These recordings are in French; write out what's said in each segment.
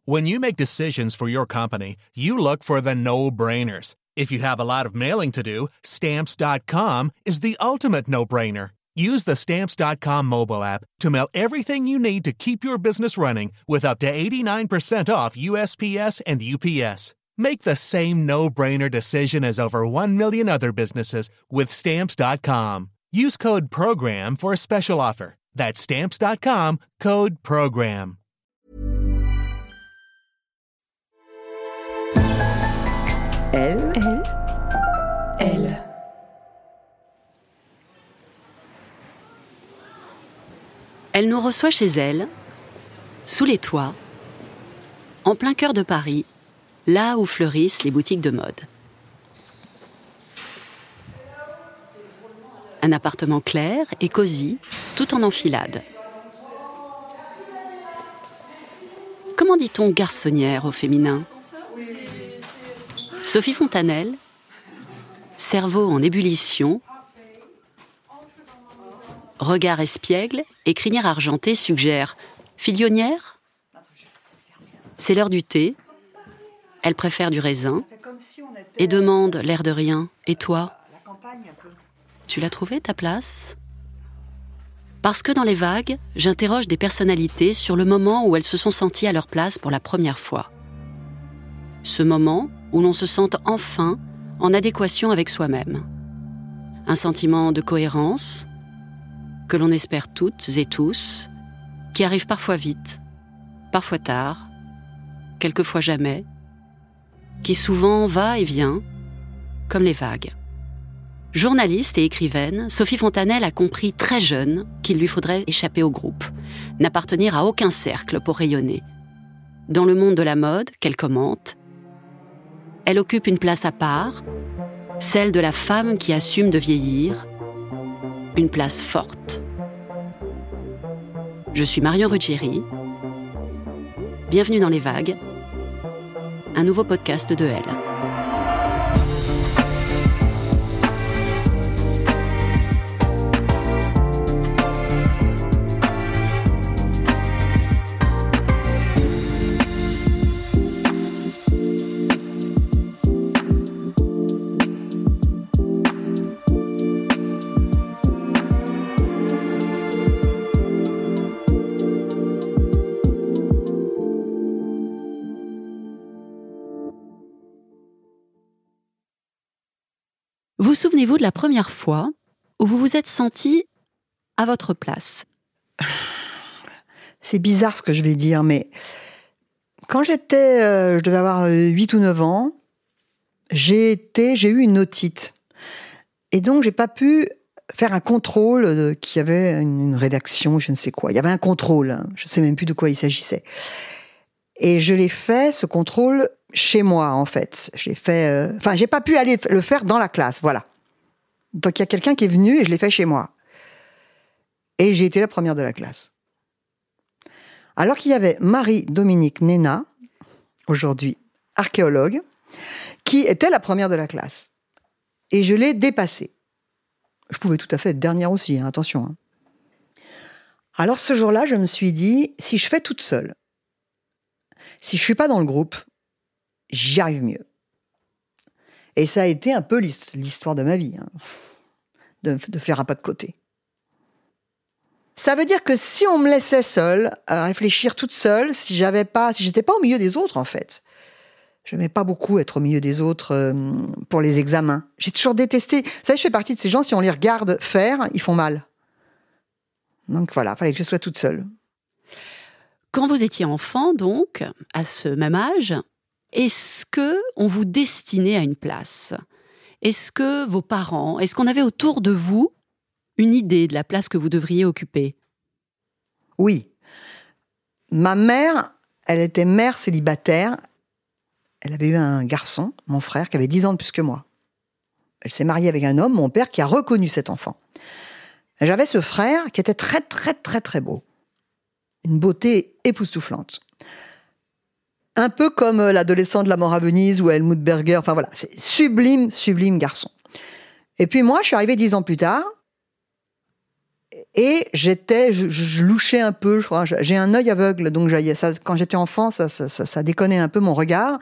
When you make decisions for your company, you look for the no-brainers. If you have a lot of mailing to do, Stamps.com is the ultimate no-brainer. Use the Stamps.com mobile app to mail everything you need to keep your business running with up to 89% off USPS and UPS. Make the same no-brainer decision as over 1 million other businesses with Stamps.com. Use code PROGRAM for a special offer. That's Stamps.com, code PROGRAM. Elle. Elle nous reçoit chez elle, sous les toits, en plein cœur de Paris, là où fleurissent les boutiques de mode. Un appartement clair et cosy, tout en enfilade. Comment dit-on garçonnière au féminin ? Sophie Fontanelle, cerveau en ébullition, regard espiègle et crinière argentée suggère filionnière ? C'est l'heure du thé. Elle préfère du raisin et demande, l'air de rien, et toi ? Tu l'as trouvé ta place ? Parce que dans les vagues, j'interroge des personnalités sur le moment où elles se sont senties à leur place pour la première fois. Ce moment où l'on se sente enfin en adéquation avec soi-même. Un sentiment de cohérence que l'on espère toutes et tous, qui arrive parfois vite, parfois tard, quelquefois jamais, qui souvent va et vient, comme les vagues. Journaliste et écrivaine, Sophie Fontanelle a compris très jeune qu'il lui faudrait échapper au groupe, n'appartenir à aucun cercle pour rayonner. Dans le monde de la mode, qu'elle commente, elle occupe une place à part, celle de la femme qui assume de vieillir, une place forte. Je suis Marion Ruggieri. Bienvenue dans Les Vagues, un nouveau podcast de Elle. Vous souvenez-vous de la première fois où vous vous êtes senti à votre place ? C'est bizarre ce que je vais dire, mais quand je devais avoir 8 ou 9 ans, j'ai eu une otite. Et donc, j'ai pas pu faire un contrôle qu'il y avait une rédaction, je ne sais quoi. Il y avait un contrôle, hein, je ne sais même plus de quoi il s'agissait. Et je l'ai fait, ce contrôle, chez moi, en fait. J'ai pas pu aller le faire dans la classe, voilà. Donc, il y a quelqu'un qui est venu et je l'ai fait chez moi. Et j'ai été la première de la classe. Alors qu'il y avait Marie-Dominique Néna, aujourd'hui archéologue, qui était la première de la classe. Et je l'ai dépassée. Je pouvais tout à fait être dernière aussi, hein, attention. Hein. Alors, ce jour-là, je me suis dit, si je fais toute seule, si je ne suis pas dans le groupe, j'y arrive mieux. Et ça a été un peu l'histoire de ma vie, hein, de faire un pas de côté. Ça veut dire que si on me laissait seule, à réfléchir toute seule, si j'étais pas au milieu des autres, en fait. Je n'aimais pas beaucoup être au milieu des autres pour les examens. J'ai toujours détesté. Vous savez, je fais partie de ces gens, si on les regarde faire, ils font mal. Donc voilà, il fallait que je sois toute seule. Quand vous étiez enfant, donc, à ce même âge, est-ce qu'on vous destinait à une place ? Est-ce que vos parents, est-ce qu'on avait autour de vous une idée de la place que vous devriez occuper ? Oui. Ma mère, elle était mère célibataire. Elle avait eu un garçon, mon frère, qui avait 10 ans de plus que moi. Elle s'est mariée avec un homme, mon père, qui a reconnu cet enfant. Et j'avais ce frère qui était très, très, très, très beau. Une beauté époustouflante. Un peu comme l'adolescent de la mort à Venise ou Helmut Berger. Enfin voilà, c'est sublime, sublime garçon. Et puis moi, je suis arrivée 10 ans plus tard. Et je louchais un peu, je crois. J'ai un œil aveugle, donc quand j'étais enfant, ça déconnait un peu mon regard.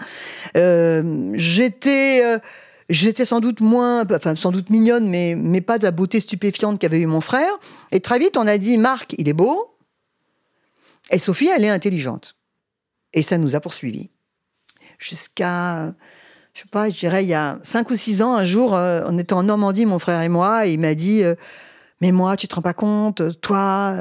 J'étais sans doute sans doute mignonne, mais pas de la beauté stupéfiante qu'avait eu mon frère. Et très vite, on a dit, Marc, il est beau, et Sophie, elle est intelligente. Et ça nous a poursuivis. Jusqu'à, je sais pas, je dirais, il y a 5 ou 6 ans, un jour, on était en Normandie, mon frère et moi, et il m'a dit... mais moi, tu te rends pas compte, toi,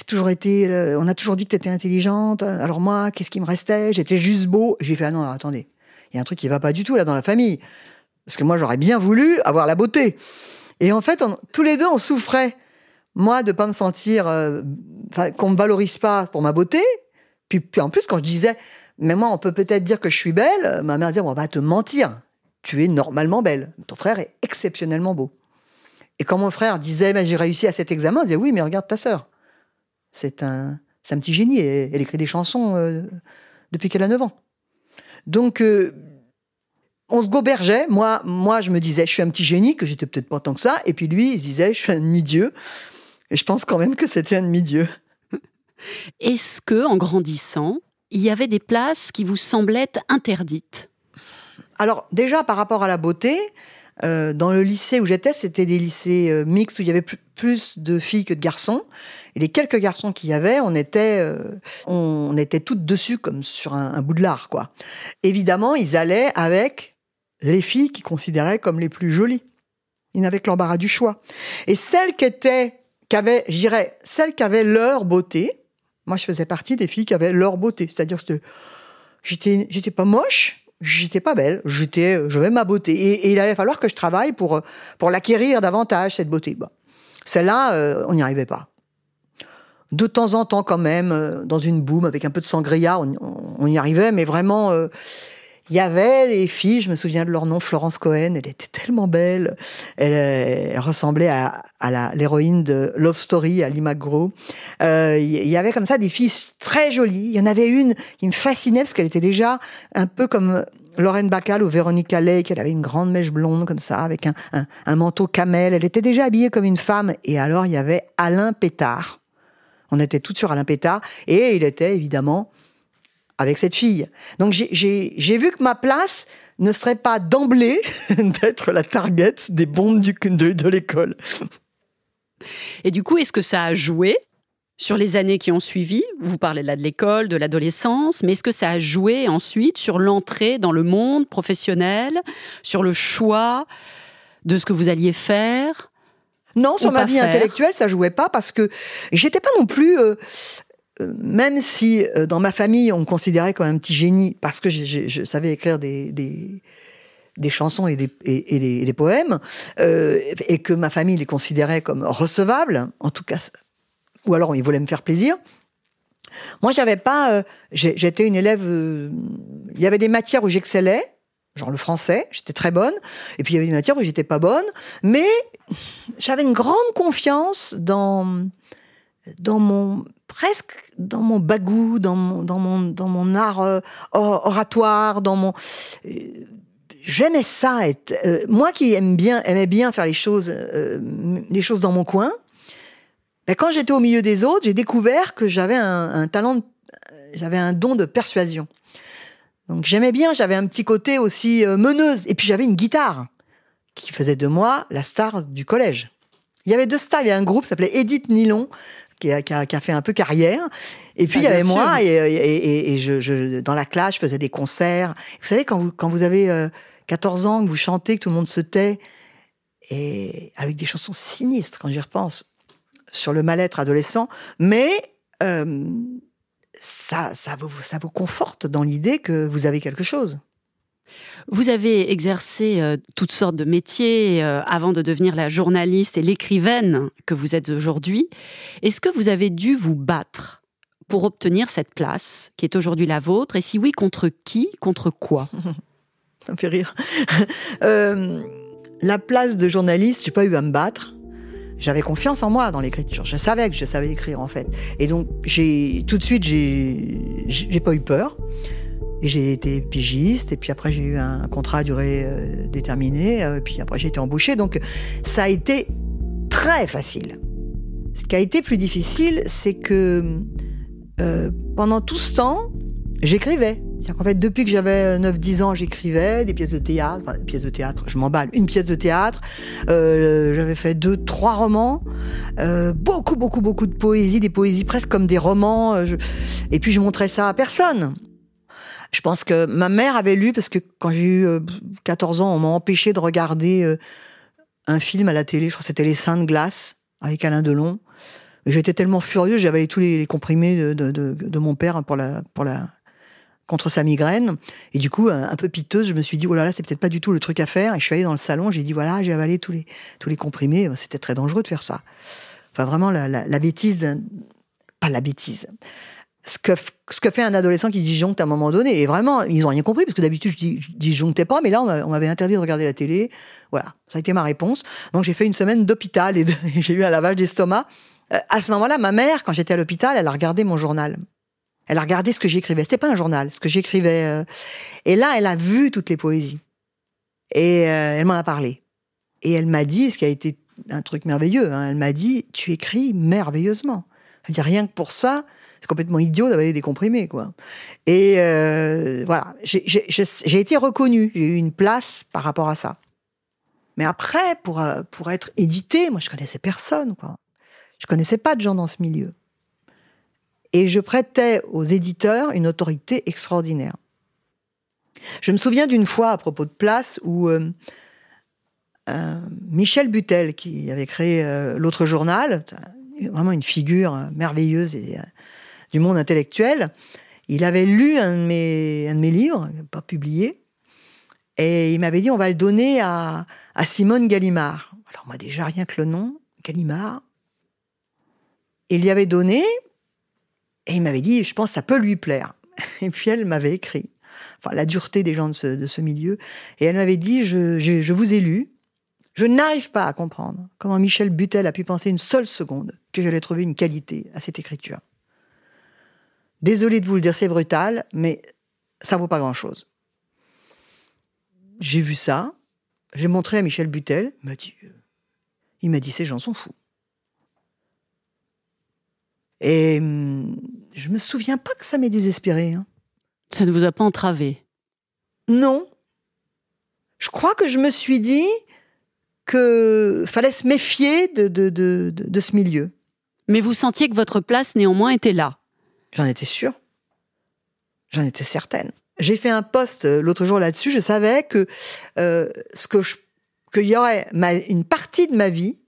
on a toujours dit que tu étais intelligente, alors moi, qu'est-ce qui me restait? J'étais juste beau. J'ai fait, ah non, attendez, il y a un truc qui va pas du tout là dans la famille. Parce que moi, j'aurais bien voulu avoir la beauté. Et en fait, tous les deux, on souffrait. Moi, de pas me sentir, qu'on me valorise pas pour ma beauté. Puis en plus, quand je disais, mais moi, on peut peut-être dire que je suis belle, ma mère disait, on va te mentir. Tu es normalement belle. Ton frère est exceptionnellement beau. Et quand mon frère disait, j'ai réussi à cet examen, on disait, oui, mais regarde ta sœur. C'est un petit génie. Elle écrit des chansons depuis qu'elle a 9 ans. Donc, on se gobergeait. Moi, je me disais, je suis un petit génie, que j'étais peut-être pas tant que ça. Et puis lui, il se disait, je suis un demi-dieu. Et je pense quand même que c'était un demi-dieu. Est-ce que, en grandissant, il y avait des places qui vous semblaient interdites? Alors, déjà, par rapport à la beauté... dans le lycée où j'étais, c'était des lycées mixtes où il y avait plus de filles que de garçons. Et les quelques garçons qu'il y avait, on était toutes dessus comme sur un bout de lard, quoi. Évidemment, ils allaient avec les filles qu'ils considéraient comme les plus jolies. Ils n'avaient que l'embarras du choix. Et celles qui avaient leur beauté, moi je faisais partie des filles qui avaient leur beauté. C'est-à-dire que j'étais pas moche, j'étais pas belle, j'avais ma beauté. Et il allait falloir que je travaille pour l'acquérir davantage, cette beauté. Bon. Celle-là, on n'y arrivait pas. De temps en temps, quand même, dans une boum, avec un peu de sangria, on y arrivait, mais vraiment, il y avait des filles, je me souviens de leur nom, Florence Cohen, elle était tellement belle, elle ressemblait à l'héroïne de Love Story, Ali McGraw. Il y avait comme ça des filles très jolies. Il y en avait une qui me fascinait parce qu'elle était déjà un peu comme Lauren Bacall ou Veronica Lake. Elle avait une grande mèche blonde comme ça, avec un manteau camel. Elle était déjà habillée comme une femme. Et alors, il y avait Alain Pétard. On était toutes sur Alain Pétard. Et il était évidemment avec cette fille. Donc j'ai vu que ma place ne serait pas d'emblée d'être la target des bombes de l'école. Et du coup, est-ce que ça a joué sur les années qui ont suivi? Vous parlez là de l'école, de l'adolescence, mais est-ce que ça a joué ensuite sur l'entrée dans le monde professionnel, sur le choix de ce que vous alliez faire? Non, sur ma vie intellectuelle, ça jouait pas parce que j'étais pas non plus... même si dans ma famille, on me considérait comme un petit génie parce que je savais écrire des chansons et des poèmes, et que ma famille les considérait comme recevables, en tout cas, ou alors ils voulaient me faire plaisir. Moi, j'avais pas... j'étais une élève... il y avait des matières où j'excellais, genre le français, j'étais très bonne, et puis il y avait des matières où j'étais pas bonne, mais j'avais une grande confiance dans mon bagou, dans mon art oratoire, j'aimais ça. Moi qui aimais bien faire les choses dans mon coin, ben quand j'étais au milieu des autres, j'ai découvert que j'avais j'avais un don de persuasion. Donc j'aimais bien, j'avais un petit côté aussi meneuse. Et puis j'avais une guitare qui faisait de moi la star du collège. Il y avait 2 stars, il y avait un groupe qui s'appelait Edith Nylon, qui a fait un peu carrière. Et puis, il y avait moi, et dans la classe, je faisais des concerts. Vous savez, quand vous avez 14 ans, que vous chantez, que tout le monde se tait, et avec des chansons sinistres, quand j'y repense, sur le mal-être adolescent, mais ça vous conforte dans l'idée que vous avez quelque chose. Vous avez exercé toutes sortes de métiers avant de devenir la journaliste et l'écrivaine que vous êtes aujourd'hui. Est-ce que vous avez dû vous battre pour obtenir cette place qui est aujourd'hui la vôtre? Et si oui, contre qui, contre quoi? Ça me fait rire. La place de journaliste, j'ai pas eu à me battre. J'avais confiance en moi dans l'écriture. Je savais que je savais écrire, en fait. Et donc, tout de suite, j'ai pas eu peur. Et j'ai été pigiste, et puis après j'ai eu un contrat à durée déterminée, et puis après j'ai été embauchée. Donc ça a été très facile. Ce qui a été plus difficile, c'est que pendant tout ce temps, j'écrivais. C'est-à-dire qu'en fait, depuis que j'avais 9-10 ans, j'écrivais des pièces de théâtre. Enfin, pièces de théâtre, je m'emballe. Une pièce de théâtre. J'avais fait 2-3 romans. Beaucoup de poésie. Des poésies presque comme des romans. Et puis, je montrais ça à personne. Je pense que ma mère avait lu, parce que quand j'ai eu 14 ans, on m'a empêché de regarder un film à la télé. Je crois que c'était Les Seins de glace, avec Alain Delon. Et j'étais tellement furieux, j'avais avalé tous les comprimés de mon père contre sa migraine. Et du coup, un peu piteuse, je me suis dit, oh là là, c'est peut-être pas du tout le truc à faire. Et je suis allée dans le salon, j'ai dit, voilà, j'ai avalé tous les comprimés. C'était très dangereux de faire ça. Enfin, vraiment, la bêtise, pas la bêtise. Ce que fait un adolescent qui disjoncte à un moment donné. Et vraiment, ils n'ont rien compris, parce que d'habitude, je disjonctais pas, mais là, on m'avait interdit de regarder la télé. Voilà, ça a été ma réponse. Donc, j'ai fait une semaine d'hôpital et j'ai eu un lavage d'estomac. À ce moment-là, ma mère, quand j'étais à l'hôpital, elle a regardé mon journal. Elle a regardé ce que j'écrivais. C'était pas un journal, ce que j'écrivais. Et là, elle a vu toutes les poésies. Et elle m'en a parlé. Et elle m'a dit, ce qui a été un truc merveilleux, hein, elle m'a dit, tu écris merveilleusement. C'est-à-dire, rien que pour ça, c'est complètement idiot d'avaler des comprimés, quoi. Et voilà, j'ai été reconnue. J'ai eu une place par rapport à ça. Mais après, pour être éditée, moi, je connaissais personne, quoi. Je connaissais pas de gens dans ce milieu. Et je prêtais aux éditeurs une autorité extraordinaire. Je me souviens d'une fois, à propos de place, où Michel Butel, qui avait créé l'autre journal, vraiment une figure merveilleuse du monde intellectuel, il avait lu un de mes livres, pas publié, et il m'avait dit, on va le donner à Simone Gallimard. Alors moi, déjà, rien que le nom, Gallimard, il lui avait donné, et il m'avait dit, je pense que ça peut lui plaire. Et puis elle m'avait écrit, enfin la dureté des gens de ce milieu, et elle m'avait dit, je vous ai lu, je n'arrive pas à comprendre comment Michel Butel a pu penser une seule seconde que j'allais trouver une qualité à cette écriture. Désolée de vous le dire, c'est brutal, mais ça vaut pas grand-chose. J'ai vu ça, j'ai montré à Michel Butel, il m'a dit, ces gens sont fous. Et je me souviens pas que ça m'ait désespéré. Hein. Ça ne vous a pas entravé? Non. Je crois que je me suis dit que fallait se méfier de ce milieu. Mais vous sentiez que votre place, néanmoins, était là? J'en étais sûre. J'en étais certaine. J'ai fait un post l'autre jour là-dessus. Je savais que qu'il y aurait une partie de ma vie,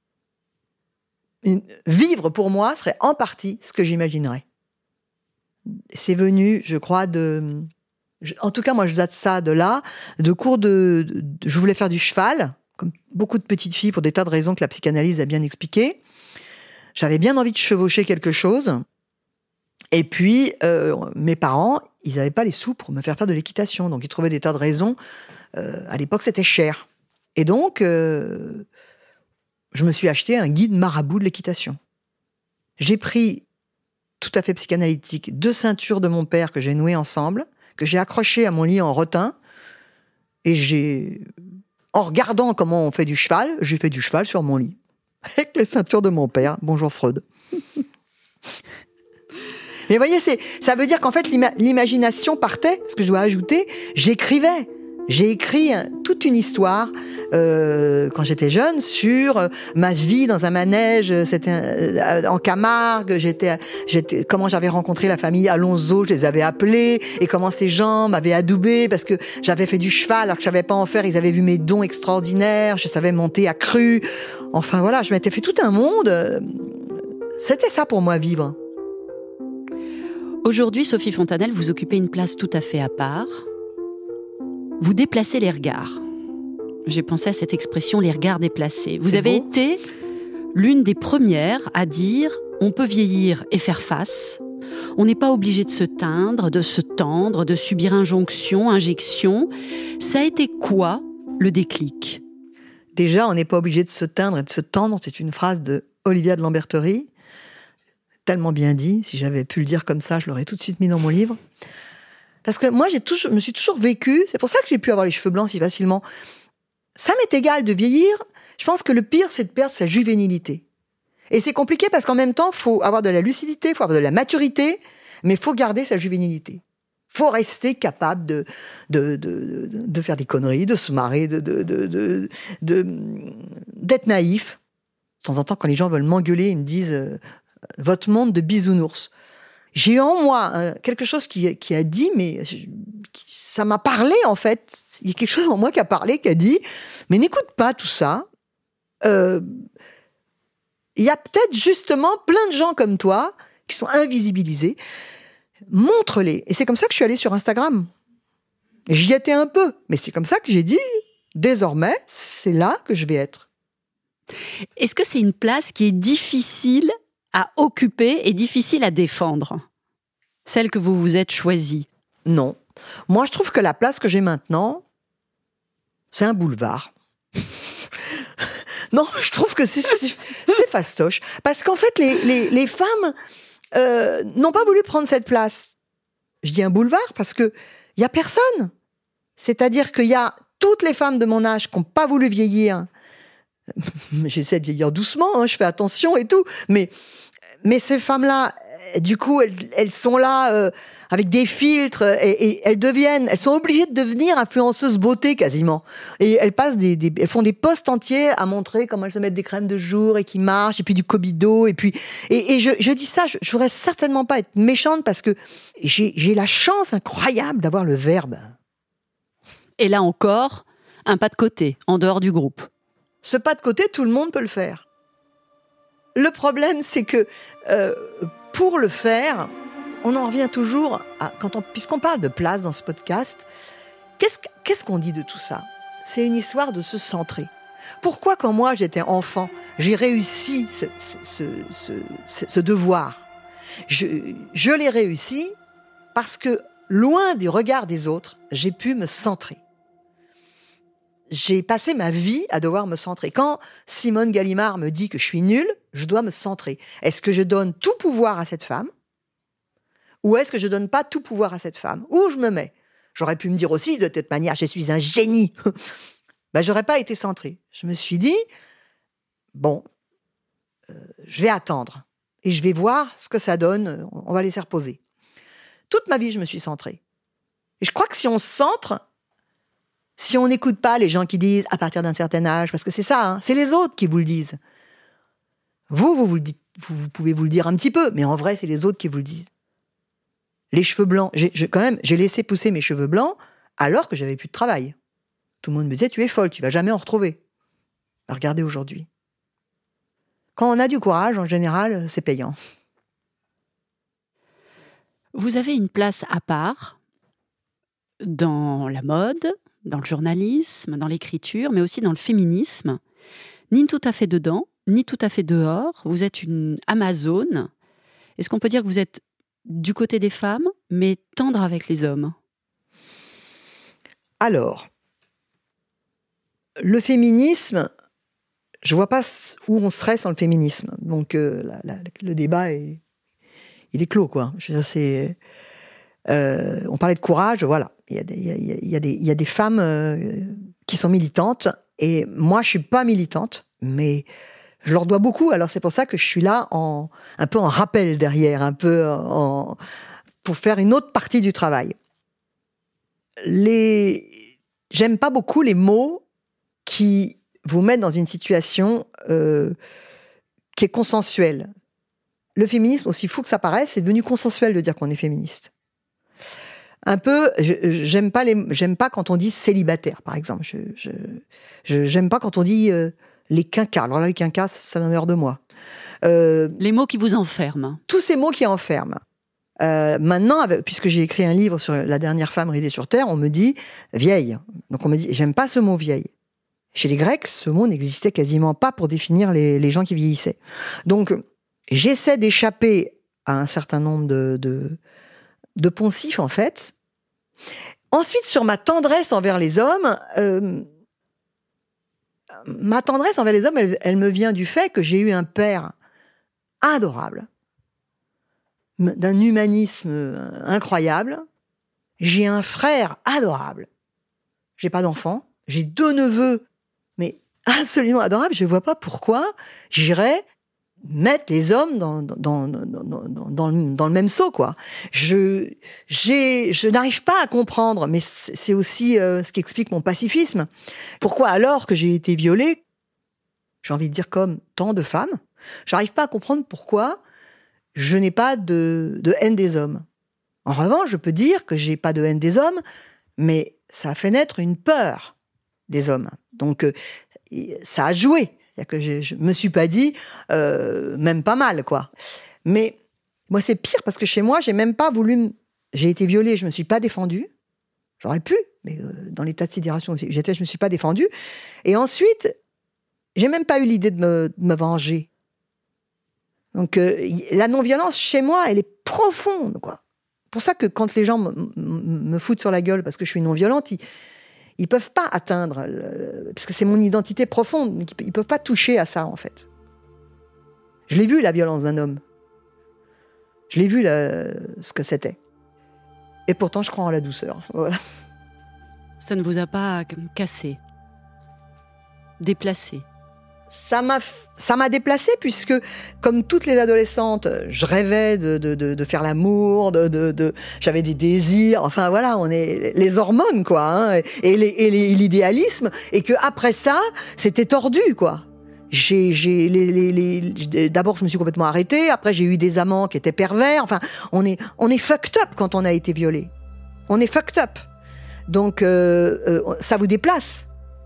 vivre pour moi serait en partie ce que j'imaginerais. C'est venu, je crois, en tout cas, moi, je date ça de là, de cours je voulais faire du cheval, comme beaucoup de petites filles, pour des tas de raisons que la psychanalyse a bien expliquées. J'avais bien envie de chevaucher quelque chose. Et puis, mes parents, ils n'avaient pas les sous pour me faire de l'équitation. Donc, ils trouvaient des tas de raisons. À l'époque, c'était cher. Et donc, je me suis acheté un guide marabout de l'équitation. J'ai pris, tout à fait psychanalytique, 2 ceintures de mon père que j'ai nouées ensemble, que j'ai accrochées à mon lit en rotin, et en regardant comment on fait du cheval, j'ai fait du cheval sur mon lit, avec les ceintures de mon père. Bonjour Freud. Mais vous voyez, ça veut dire qu'en fait, l'imagination partait, ce que je dois ajouter, j'écrivais. J'ai écrit toute une histoire quand j'étais jeune sur ma vie dans un manège, c'était en Camargue, comment j'avais rencontré la famille Alonso, je les avais appelés, et comment ces gens m'avaient adoubé parce que j'avais fait du cheval alors que je savais pas en faire, ils avaient vu mes dons extraordinaires, je savais monter à cru. Enfin voilà, je m'étais fait tout un monde. C'était ça pour moi, vivre. Aujourd'hui, Sophie Fontanelle, vous occupez une place tout à fait à part. Vous déplacez les regards. J'ai pensé à cette expression, les regards déplacés. Vous avez été l'une des premières à dire « on peut vieillir et faire face ». On n'est pas obligé de se teindre, de se tendre, de subir injonction, injection. Ça a été quoi, le déclic ? Déjà, on n'est pas obligé de se teindre et de se tendre. C'est une phrase de Olivia de Lambertherie. Tellement bien dit. Si j'avais pu le dire comme ça, je l'aurais tout de suite mis dans mon livre. Parce que moi, je me suis toujours vécue. C'est pour ça que j'ai pu avoir les cheveux blancs si facilement. Ça m'est égal de vieillir. Je pense que le pire, c'est de perdre sa juvénilité. Et c'est compliqué parce qu'en même temps, il faut avoir de la lucidité, il faut avoir de la maturité, mais il faut garder sa juvénilité. Il faut rester capable de faire des conneries, de se marrer, d'être naïf. De temps en temps, quand les gens veulent m'engueuler, ils me disent « votre monde de bisounours ». J'ai eu en moi quelque chose qui a dit, mais ça m'a parlé en fait. Il y a quelque chose en moi qui a parlé, qui a dit « mais n'écoute pas tout ça. Il y a peut-être justement plein de gens comme toi qui sont invisibilisés. Montre-les. » Et c'est comme ça que je suis allée sur Instagram. J'y étais un peu, mais c'est comme ça que j'ai dit « désormais, c'est là que je vais être ». Est-ce que c'est une place qui est difficile à occuper et difficile à défendre, celle que vous vous êtes choisie? Non. Moi, je trouve que la place que j'ai maintenant, c'est un boulevard. Non, je trouve que c'est fastoche. Parce qu'en fait, les femmes n'ont pas voulu prendre cette place. Je dis un boulevard parce qu'il n'y a personne. C'est-à-dire qu'il y a toutes les femmes de mon âge qui n'ont pas voulu vieillir. J'essaie de vieillir doucement, hein, je fais attention et tout. Mais ces femmes-là, du coup, elles sont là avec des filtres et elles sont obligées de devenir influenceuses beauté quasiment. Et elles passent elles font des posts entiers à montrer comment elles se mettent des crèmes de jour et qui marchent, et puis du Cobido, et puis je dis ça, je voudrais certainement pas être méchante parce que j'ai la chance incroyable d'avoir le verbe. Et là encore, un pas de côté, en dehors du groupe. Ce pas de côté, tout le monde peut le faire. Le problème, c'est que pour le faire, on en revient toujours à, puisqu'on parle de place dans ce podcast, qu'est-ce qu'on dit de tout ça? C'est une histoire de se centrer. Pourquoi, quand moi j'étais enfant, j'ai réussi ce devoir? Je l'ai réussi parce que, loin des regards des autres, j'ai pu me centrer. J'ai passé ma vie à devoir me centrer. Quand Simone Gallimard me dit que je suis nulle, je dois me centrer. Est-ce que je donne tout pouvoir à cette femme? Ou est-ce que je donne pas tout pouvoir à cette femme? Où je me mets? J'aurais pu me dire aussi, de toute manière, je suis un génie. J'aurais pas été centrée. Je me suis dit, bon, je vais attendre. Et je vais voir ce que ça donne. On va laisser reposer. Toute ma vie, je me suis centrée. Et je crois que si on se centre, si on n'écoute pas les gens qui disent à partir d'un certain âge, parce que c'est ça, hein, c'est les autres qui vous le disent. Vous le dites, vous pouvez vous le dire un petit peu, mais en vrai, c'est les autres qui vous le disent. Les cheveux blancs, j'ai laissé pousser mes cheveux blancs alors que j'avais plus de travail. Tout le monde me disait, tu es folle, tu vas jamais en retrouver. Regardez aujourd'hui. Quand on a du courage, en général, c'est payant. Vous avez une place à part dans la mode, dans le journalisme, dans l'écriture, mais aussi dans le féminisme. Ni tout à fait dedans, ni tout à fait dehors. Vous êtes une Amazone. Est-ce qu'on peut dire que vous êtes du côté des femmes, mais tendre avec les hommes? Alors, le féminisme, je vois pas où on serait sans le féminisme. Donc, le débat, il est clos, quoi. Je veux dire, on parlait de courage, voilà. Il y a des femmes qui sont militantes, et moi, je suis pas militante, mais je leur dois beaucoup. Alors, c'est pour ça que je suis là un peu en rappel derrière, un peu pour faire une autre partie du travail. J'aime pas beaucoup les mots qui vous mettent dans une situation qui est consensuelle. Le féminisme, aussi fou que ça paraisse, c'est devenu consensuel de dire qu'on est féministe. Un peu, j'aime pas quand on dit célibataire, par exemple. J'aime pas quand on dit les quinquas. Alors là, les quinquas, ça m'emmerde de moi. Les mots qui vous enferment. Tous ces mots qui enferment. Maintenant, puisque j'ai écrit un livre sur la dernière femme ridée sur Terre, on me dit vieille. Donc on me dit, j'aime pas ce mot vieille. Chez les Grecs, ce mot n'existait quasiment pas pour définir les gens qui vieillissaient. Donc, j'essaie d'échapper à un certain nombre de poncifs, en fait. Ensuite, sur ma tendresse envers les hommes, elle me vient du fait que j'ai eu un père adorable, d'un humanisme incroyable. J'ai un frère adorable. J'ai pas d'enfant. J'ai 2 neveux, mais absolument adorables. Je vois pas pourquoi j'irais mettre les hommes dans le même seau, quoi. Je n'arrive pas à comprendre, mais c'est aussi ce qui explique mon pacifisme. Pourquoi, alors que j'ai été violée, j'ai envie de dire comme tant de femmes, j'arrive pas à comprendre pourquoi je n'ai pas de haine des hommes. En revanche, je peux dire que j'ai pas de haine des hommes, mais ça a fait naître une peur des hommes. Donc, ça a joué. C'est-à-dire que je me suis pas dit, même pas mal, quoi. Mais moi, c'est pire, parce que chez moi, j'ai même pas voulu... J'ai été violée, je me suis pas défendue. J'aurais pu, mais dans l'état de sidération où j'étais, je me suis pas défendue. Et ensuite, j'ai même pas eu l'idée de me venger. Donc, la non-violence, chez moi, elle est profonde, quoi. C'est pour ça que quand les gens me foutent sur la gueule parce que je suis non-violente, ils peuvent pas atteindre, parce que c'est mon identité profonde, mais ils peuvent pas toucher à ça, en fait. Je l'ai vu, la violence d'un homme. Je l'ai vu, ce que c'était. Et pourtant, je crois en la douceur. Voilà. Ça ne vous a pas cassé, déplacé? Ça m'a déplacée, puisque, comme toutes les adolescentes, je rêvais de faire l'amour, j'avais des désirs, enfin voilà, on est les hormones, quoi, hein, et l'idéalisme, et que après ça, c'était tordu, quoi. D'abord, je me suis complètement arrêtée, après j'ai eu des amants qui étaient pervers, enfin, on est fucked up quand on a été violé. On est fucked up. Donc, ça vous déplace.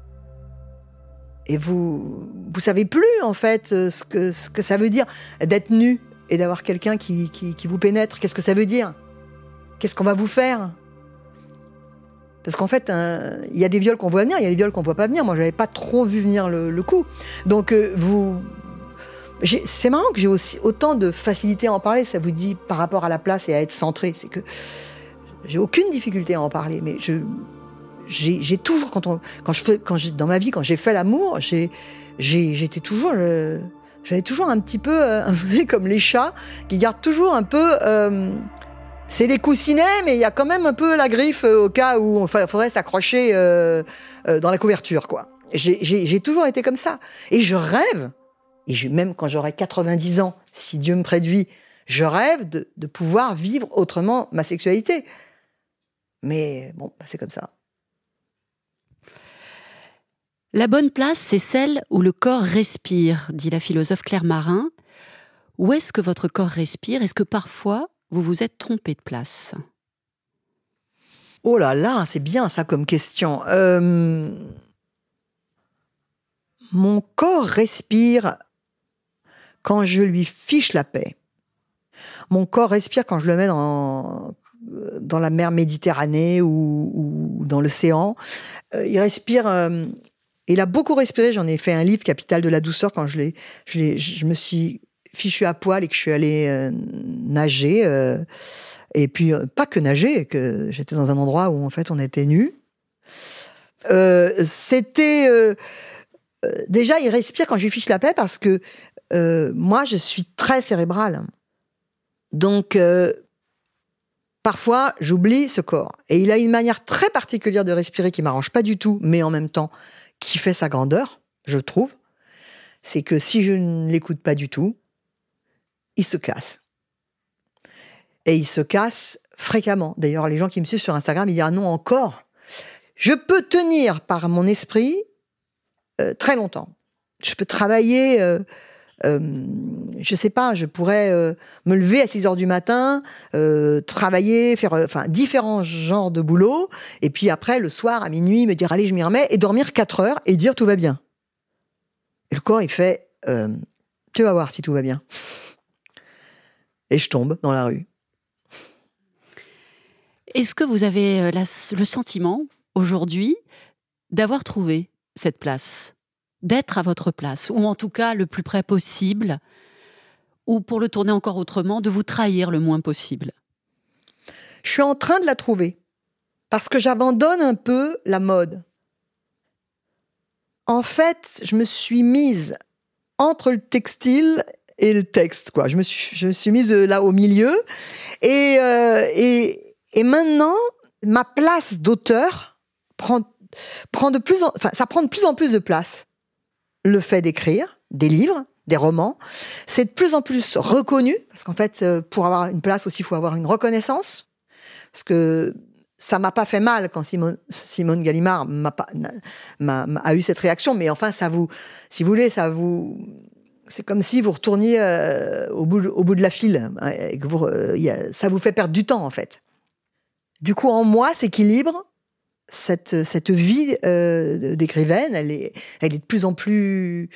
Et vous savez plus, en fait, ce que ça veut dire d'être nu et d'avoir quelqu'un qui vous pénètre. Qu'est-ce que ça veut dire? Qu'est-ce qu'on va vous faire? Parce qu'en fait, il y a des viols qu'on voit venir, il y a des viols qu'on voit pas venir. Moi, j'avais pas trop vu venir le coup. Donc, c'est marrant que j'ai aussi autant de facilité à en parler. Ça vous dit, par rapport à la place et à être centré, c'est que j'ai aucune difficulté à en parler, mais j'ai toujours, dans ma vie, quand j'ai fait l'amour, j'étais toujours, j'avais toujours un petit peu, comme les chats, qui gardent toujours un peu, c'est les coussinets, mais il y a quand même un peu la griffe au cas où il faudrait s'accrocher dans la couverture, quoi. J'ai toujours été comme ça. Et je rêve, même quand j'aurai 90 ans, si Dieu me prête vie, je rêve de pouvoir vivre autrement ma sexualité. Mais bon, c'est comme ça. La bonne place, c'est celle où le corps respire, dit la philosophe Claire Marin. Où est-ce que votre corps respire? Est-ce que parfois, vous vous êtes trompé de place? Oh là là, c'est bien ça comme question. Mon corps respire quand je lui fiche la paix. Mon corps respire quand je le mets dans la mer Méditerranée ou dans l'océan. Il respire... il a beaucoup respiré. J'en ai fait un livre, Capitale de la douceur, quand je me suis fichue à poil et que je suis allée nager. Et puis, pas que nager, que j'étais dans un endroit où, en fait, on était nus. Déjà, il respire quand je lui fiche la paix parce que moi, je suis très cérébrale. Donc, parfois, j'oublie ce corps. Et il a une manière très particulière de respirer qui m'arrange pas du tout, mais en même temps, qui fait sa grandeur, je trouve. C'est que si je ne l'écoute pas du tout, il se casse. Et il se casse fréquemment. D'ailleurs, les gens qui me suivent sur Instagram, il y a un nom encore. Je peux tenir par mon esprit très longtemps. Je peux travailler... je sais pas, je pourrais me lever à 6h du matin, travailler, faire différents genres de boulot, et puis après, le soir, à minuit, me dire, allez, je m'y remets, et dormir 4 heures, et dire, tout va bien. Et le corps, il fait, tu vas voir si tout va bien. Et je tombe dans la rue. Est-ce que vous avez le sentiment, aujourd'hui, d'avoir trouvé cette place, d'être à votre place, ou en tout cas le plus près possible, ou pour le tourner encore autrement, de vous trahir le moins possible? Je suis en train de la trouver, parce que j'abandonne un peu la mode. En fait, je me suis mise entre le textile et le texte, quoi. Je me suis mise là au milieu, et maintenant, ma place d'auteur prend de plus en plus de place. Le fait d'écrire des livres, des romans. C'est de plus en plus reconnu, parce qu'en fait, pour avoir une place aussi, il faut avoir une reconnaissance. Parce que ça m'a pas fait mal quand Simone Gallimard a eu cette réaction, mais enfin, si vous voulez, c'est comme si vous retourniez au bout de la file, et que ça vous fait perdre du temps, en fait. Du coup, en moi s'équilibre cette vie d'écrivaine. Elle est de plus en plus,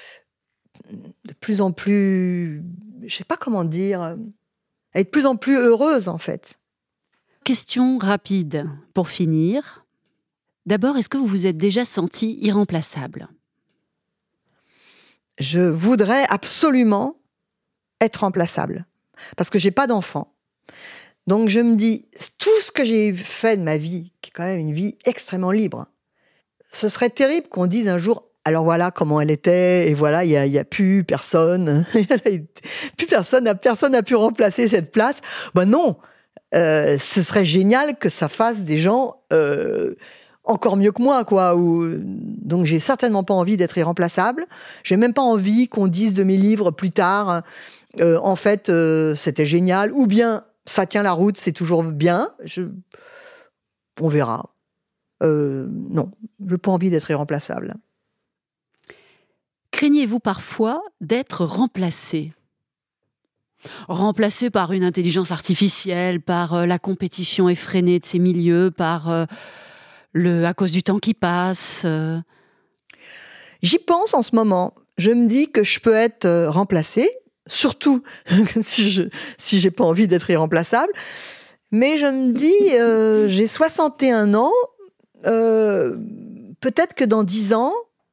je sais pas comment dire, elle est de plus en plus heureuse, en fait. Question rapide pour finir. D'abord, est-ce que vous vous êtes déjà senti irremplaçable ? Je voudrais absolument être remplaçable, parce que j'ai pas d'enfant. Donc je me dis, tout ce que j'ai fait de ma vie, qui est quand même une vie extrêmement libre, ce serait terrible qu'on dise un jour, alors voilà comment elle était, et voilà, il y a plus personne, personne n'a pu remplacer cette place. Ben non, ce serait génial que ça fasse des gens encore mieux que moi, quoi. Donc j'ai certainement pas envie d'être irremplaçable. J'ai même pas envie qu'on dise de mes livres plus tard, en fait, c'était génial, ou bien ça tient la route, c'est toujours bien. On verra. Non, j'ai pas envie d'être irremplaçable. Craignez-vous parfois d'être remplacé ? Remplacé par une intelligence artificielle, par la compétition effrénée de ces milieux, par à cause du temps qui passe. J'y pense en ce moment. Je me dis que je peux être remplacée, surtout si j'ai pas envie d'être irremplaçable. Mais je me dis, j'ai 61 ans, peut-être que dans 10 ans,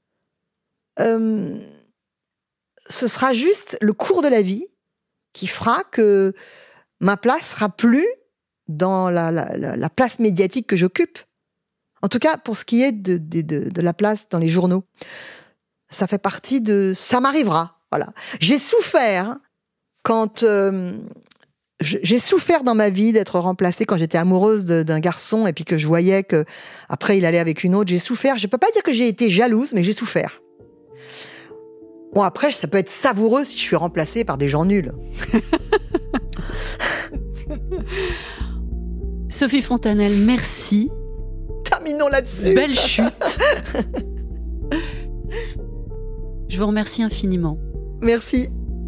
ce sera juste le cours de la vie qui fera que ma place sera plus dans la place médiatique que j'occupe. En tout cas, pour ce qui est de la place dans les journaux. Ça fait partie ça m'arrivera, voilà. J'ai souffert j'ai souffert dans ma vie d'être remplacée quand j'étais amoureuse d'un garçon et puis que je voyais que après il allait avec une autre. J'ai souffert. Je peux pas dire que j'ai été jalouse, mais j'ai souffert. Bon, après, ça peut être savoureux si je suis remplacée par des gens nuls. Sophie Fontanelle, merci. Terminons là-dessus. Belle chute. Je vous remercie infiniment. Merci.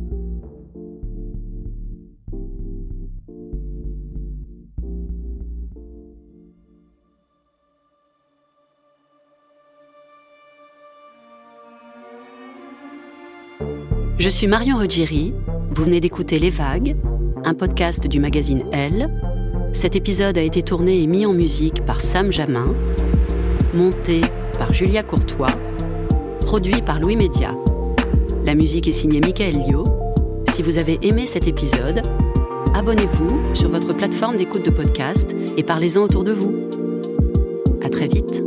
Je suis Marion Ruggieri, vous venez d'écouter Les Vagues, un podcast du magazine Elle. Cet épisode a été tourné et mis en musique par Sam Jamin, monté par Julia Courtois, produit par Louis Média. La musique est signée Michael Lio. Si vous avez aimé cet épisode, abonnez-vous sur votre plateforme d'écoute de podcast et parlez-en autour de vous. À très vite.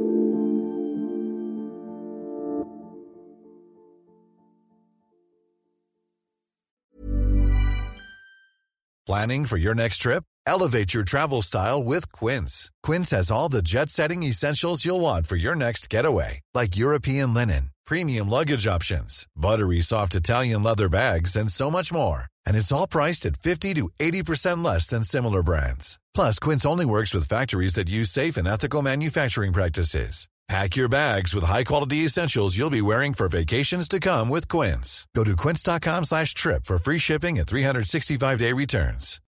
Planning for your next trip? Elevate your travel style with Quince. Quince has all the jet-setting essentials you'll want for your next getaway, like European linen, premium luggage options, buttery soft Italian leather bags, and so much more. And it's all priced at 50 to 80% less than similar brands. Plus, Quince only works with factories that use safe and ethical manufacturing practices. Pack your bags with high-quality essentials you'll be wearing for vacations to come with Quince. Go to quince.com/trip for free shipping and 365-day returns.